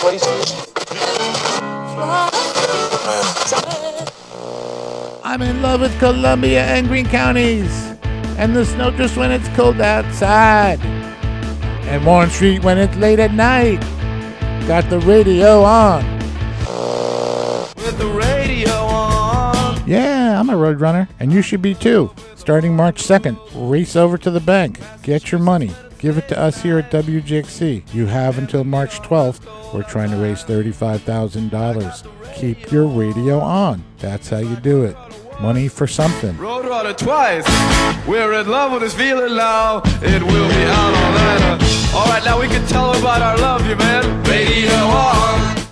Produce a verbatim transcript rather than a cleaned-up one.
I'm in love with Columbia and Greene counties, and the snow just when it's cold outside, and Warren Street when it's late at night. Got the radio on. With the radio on. Yeah, I'm a road runner, and you should be too. Starting March second, race over to the bank. Get your money. Give it to us here at W J X C. You have until March twelfth. We're trying to raise thirty-five thousand dollars. Keep your radio on. That's how you do it. Money for something. Roadrunner twice. We're in love with this feeling now. It will be out all night. All right, now we can tell about our love, you man. Radio on.